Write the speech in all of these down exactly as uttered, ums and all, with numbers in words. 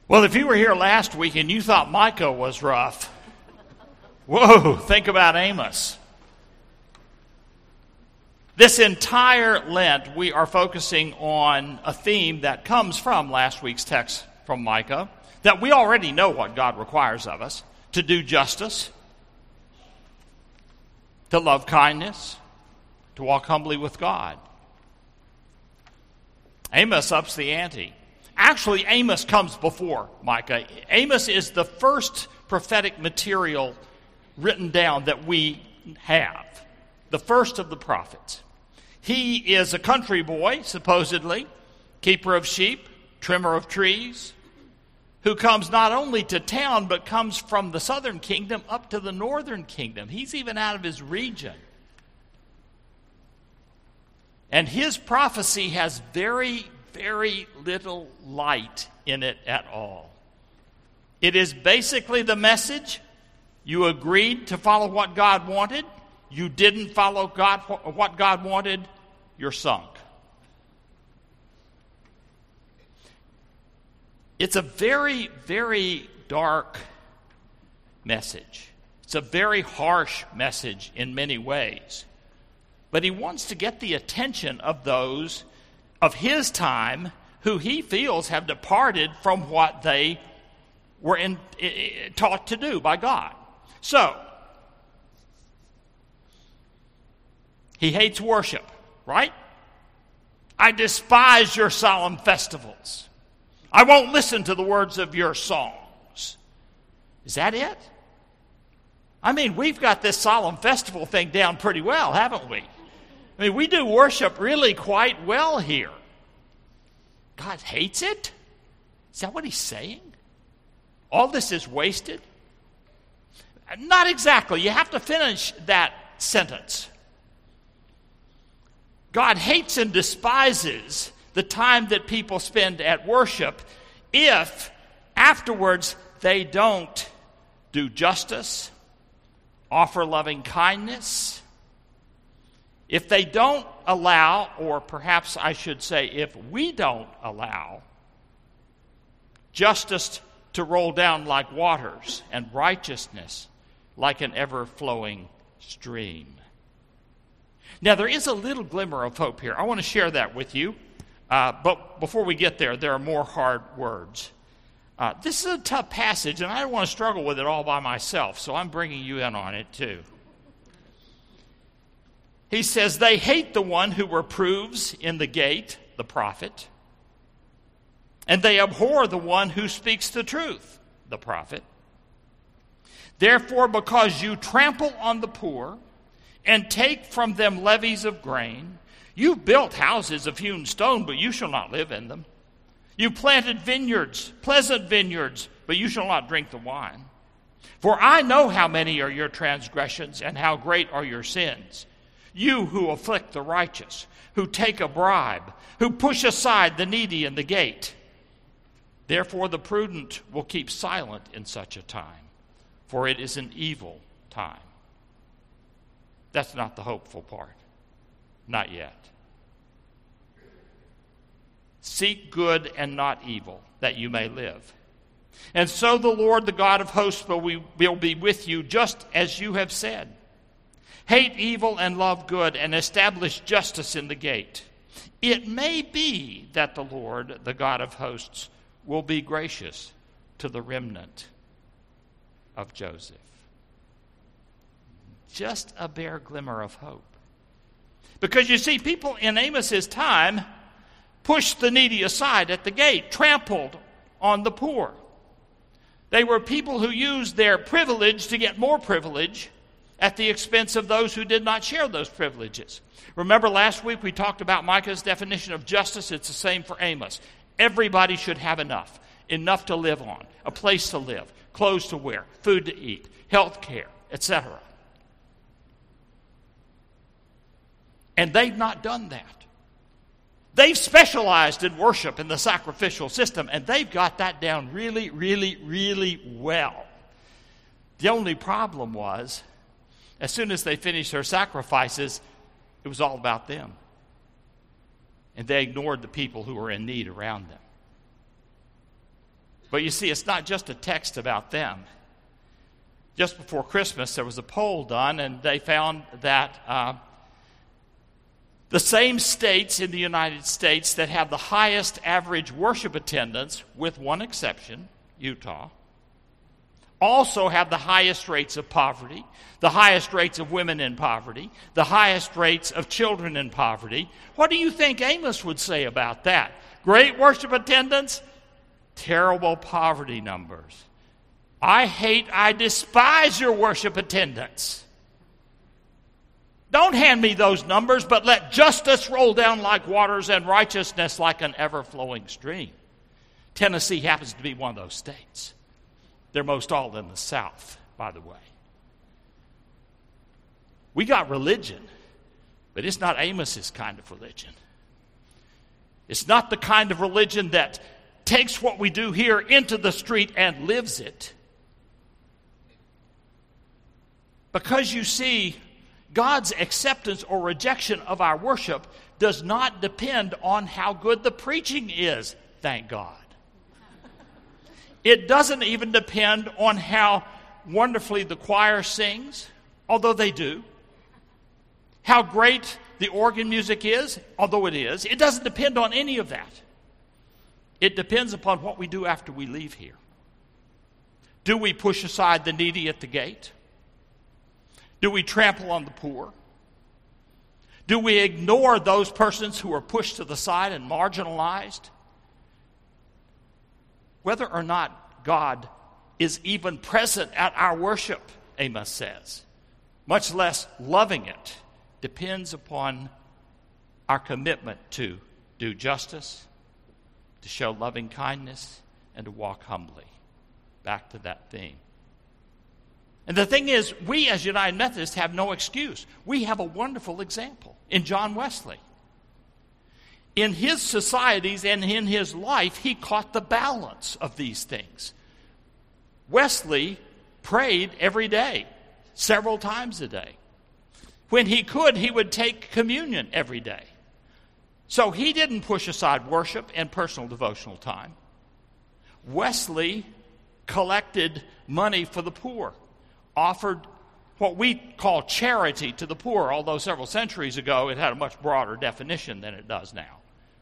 Well, if you were here last week and you thought Micah was rough, whoa, think about Amos. This entire Lent, we are focusing on a theme that comes from last week's text from Micah, that we already know what God requires of us: to do justice, to love kindness, to walk humbly with God. Amos ups the ante. Actually, Amos comes before Micah. Amos is the first prophetic material written down that we have, the first of the prophets. He is a country boy, supposedly, keeper of sheep, trimmer of trees, who comes not only to town, but comes from the southern kingdom up to the northern kingdom. He's even out of his region. And his prophecy has very, very little light in it at all. It is basically the message: you agreed to follow what God wanted, you didn't follow God, what God wanted, you're sunk. It's a very, very dark message. It's a very harsh message in many ways. But he wants to get the attention of those of his time who he feels have departed from what they were in, taught to do by God. So, he hates worship, right? I despise your solemn festivals. I won't listen to the words of your songs. Is that it? I mean, we've got this solemn festival thing down pretty well, haven't we? I mean, we do worship really quite well here. God hates it? Is that what he's saying? All this is wasted? Not exactly. You have to finish that sentence. God hates and despises the time that people spend at worship if afterwards they don't do justice, offer loving kindness, if they don't allow, or perhaps I should say if we don't allow, justice to roll down like waters and righteousness like an ever-flowing stream. Now, there is a little glimmer of hope here. I want to share that with you. Uh, but before we get there, there are more hard words. Uh, this is a tough passage, and I don't want to struggle with it all by myself, so I'm bringing you in on it too. He says, they hate the one who reproves in the gate, the prophet, and they abhor the one who speaks the truth, the prophet. Therefore, because you trample on the poor and take from them levies of grain, you've built houses of hewn stone, but you shall not live in them. You planted vineyards, pleasant vineyards, but you shall not drink the wine. For I know how many are your transgressions and how great are your sins. You who afflict the righteous, who take a bribe, who push aside the needy in the gate. Therefore the prudent will keep silent in such a time, for it is an evil time. That's not the hopeful part. Not yet. Seek good and not evil, that you may live. And so the Lord, the God of hosts, will be with you, just as you have said. Hate evil and love good, and establish justice in the gate. It may be that the Lord, the God of hosts, will be gracious to the remnant of Joseph. Just a bare glimmer of hope. Because you see, people in Amos's time pushed the needy aside at the gate, trampled on the poor. They were people who used their privilege to get more privilege at the expense of those who did not share those privileges. Remember last week we talked about Micah's definition of justice? It's the same for Amos. Everybody should have enough. Enough to live on, a place to live, clothes to wear, food to eat, health care, et cetera. And they've not done that. They've specialized in worship in the sacrificial system, and they've got that down really, really, really well. The only problem was, as soon as they finished their sacrifices, it was all about them. And they ignored the people who were in need around them. But you see, it's not just a text about them. Just before Christmas, there was a poll done, and they found that uh, the same states in the United States that have the highest average worship attendance, with one exception, Utah, also have the highest rates of poverty, the highest rates of women in poverty, the highest rates of children in poverty. What do you think Amos would say about that? Great worship attendance, terrible poverty numbers. I hate, I despise your worship attendance. Don't hand me those numbers, but let justice roll down like waters and righteousness like an ever-flowing stream. Tennessee happens to be one of those states. They're most all in the South, by the way. We got religion, but it's not Amos's kind of religion. It's not the kind of religion that takes what we do here into the street and lives it. Because you see, God's acceptance or rejection of our worship does not depend on how good the preaching is, thank God. It doesn't even depend on how wonderfully the choir sings, although they do. How great the organ music is, although it is. It doesn't depend on any of that. It depends upon what we do after we leave here. Do we push aside the needy at the gate? Do we trample on the poor? Do we ignore those persons who are pushed to the side and marginalized? Whether or not God is even present at our worship, Amos says, much less loving it, depends upon our commitment to do justice, to show loving kindness, and to walk humbly. Back to that theme. And the thing is, we as United Methodists have no excuse. We have a wonderful example in John Wesley. In his societies and in his life, he caught the balance of these things. Wesley prayed every day, several times a day. When he could, he would take communion every day. So he didn't push aside worship and personal devotional time. Wesley collected money for the poor, offered what we call charity to the poor, although several centuries ago it had a much broader definition than it does now.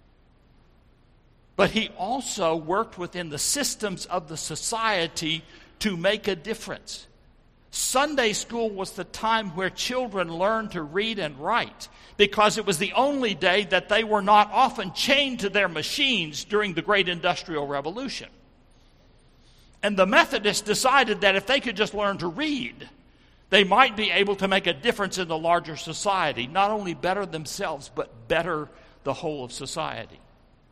But he also worked within the systems of the society to make a difference. Sunday school was the time where children learned to read and write, because it was the only day that they were not often chained to their machines during the great industrial revolution. And the Methodists decided that if they could just learn to read, they might be able to make a difference in the larger society, not only better themselves, but better the whole of society.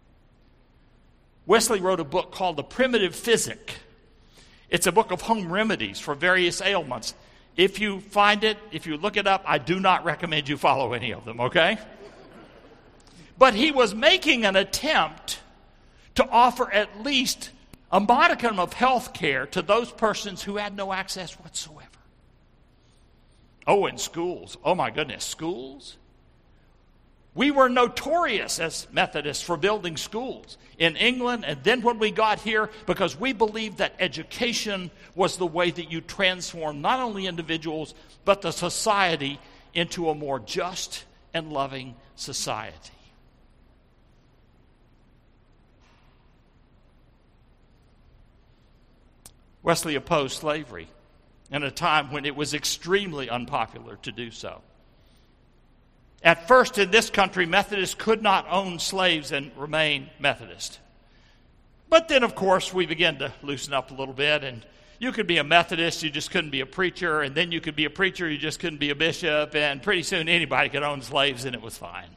Wesley wrote a book called The Primitive Physic. It's a book of home remedies for various ailments. If you find it, if you look it up, I do not recommend you follow any of them, okay? But he was making an attempt to offer at least a modicum of health care to those persons who had no access whatsoever. Oh, in schools. Oh, my goodness, schools? We were notorious as Methodists for building schools in England and then when we got here, because we believed that education was the way that you transform not only individuals but the society into a more just and loving society. Wesley opposed slavery in a time when it was extremely unpopular to do so. At first in this country, Methodists could not own slaves and remain Methodist. But then, of course, we began to loosen up a little bit, and you could be a Methodist, you just couldn't be a preacher, and then you could be a preacher, you just couldn't be a bishop, and pretty soon anybody could own slaves, and it was fine.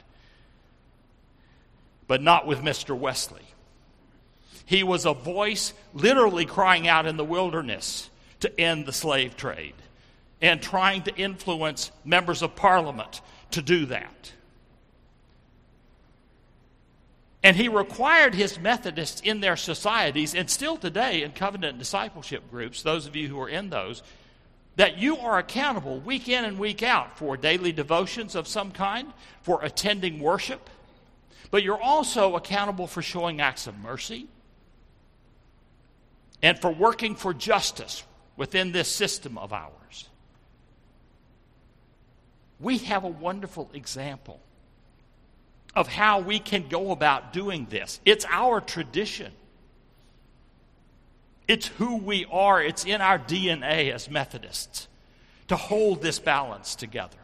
But not with Mister Wesley. He was a voice literally crying out in the wilderness to end the slave trade and trying to influence members of Parliament to do that. And he required his Methodists in their societies, and still today in covenant discipleship groups, those of you who are in those, that you are accountable week in and week out for daily devotions of some kind, for attending worship, but you're also accountable for showing acts of mercy, and for working for justice within this system of ours. We have a wonderful example of how we can go about doing this. It's our tradition. It's who we are. It's in our D N A as Methodists to hold this balance together.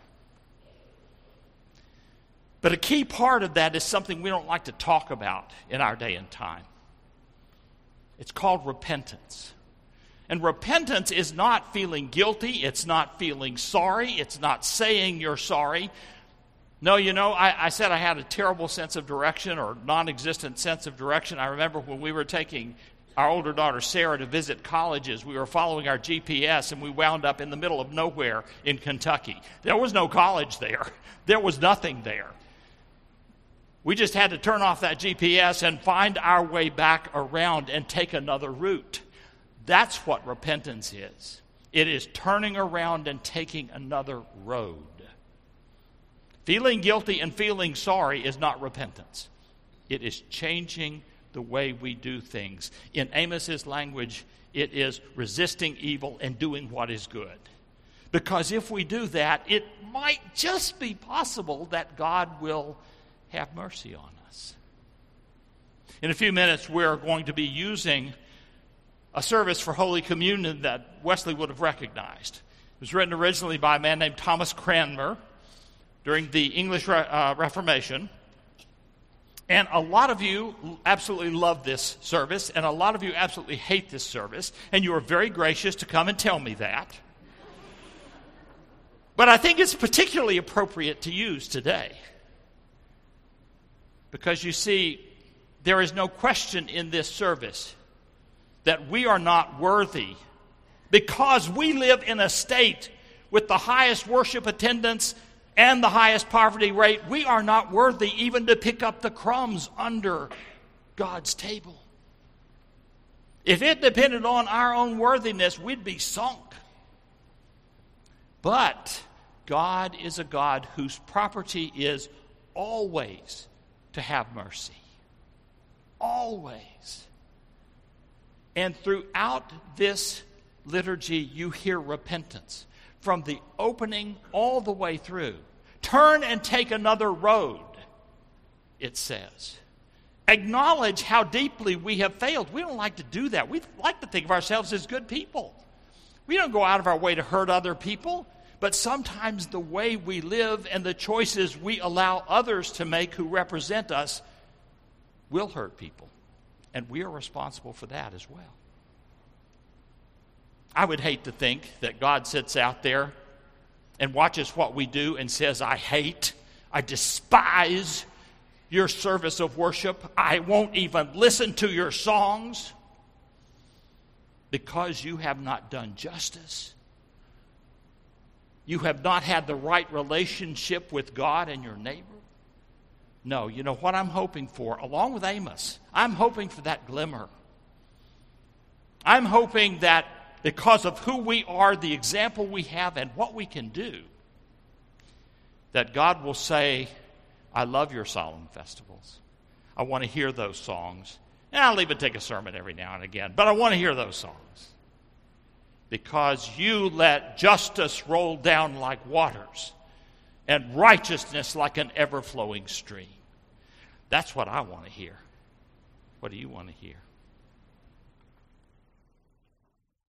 But a key part of that is something we don't like to talk about in our day and time. It's called repentance. And repentance is not feeling guilty. It's not feeling sorry. It's not saying you're sorry. No, you know, I, I said I had a terrible sense of direction or non-existent sense of direction. I remember when we were taking our older daughter Sarah to visit colleges, we were following our G P S and we wound up in the middle of nowhere in Kentucky. There was no college there. There was nothing there. We just had to turn off that G P S and find our way back around and take another route. That's what repentance is. It is turning around and taking another road. Feeling guilty and feeling sorry is not repentance. It is changing the way we do things. In Amos's language, it is resisting evil and doing what is good. Because if we do that, it might just be possible that God will have mercy on us. In a few minutes, we're going to be using a service for Holy Communion that Wesley would have recognized. It was written originally by a man named Thomas Cranmer during the English uh, Reformation. And a lot of you absolutely love this service, and a lot of you absolutely hate this service, and you are very gracious to come and tell me that. But I think it's particularly appropriate to use today. Because you see, there is no question in this service that we are not worthy, because we live in a state with the highest worship attendance and the highest poverty rate. We are not worthy even to pick up the crumbs under God's table. If it depended on our own worthiness, we'd be sunk. But God is a God whose property is always to have mercy. Always. And throughout this liturgy, you hear repentance. From the opening all the way through. Turn and take another road, it says. Acknowledge how deeply we have failed. We don't like to do that. We like to think of ourselves as good people. We don't go out of our way to hurt other people. But sometimes the way we live and the choices we allow others to make who represent us will hurt people. And we are responsible for that as well. I would hate to think that God sits out there and watches what we do and says, I hate, I despise your service of worship. I won't even listen to your songs because you have not done justice. You have not had the right relationship with God and your neighbor. No, you know what I'm hoping for, along with Amos, I'm hoping for that glimmer. I'm hoping that because of who we are, the example we have, and what we can do, that God will say, I love your solemn festivals. I want to hear those songs. And I'll even take a sermon every now and again, but I want to hear those songs. Because you let justice roll down like waters and righteousness like an ever-flowing stream. That's what I want to hear. What do you want to hear?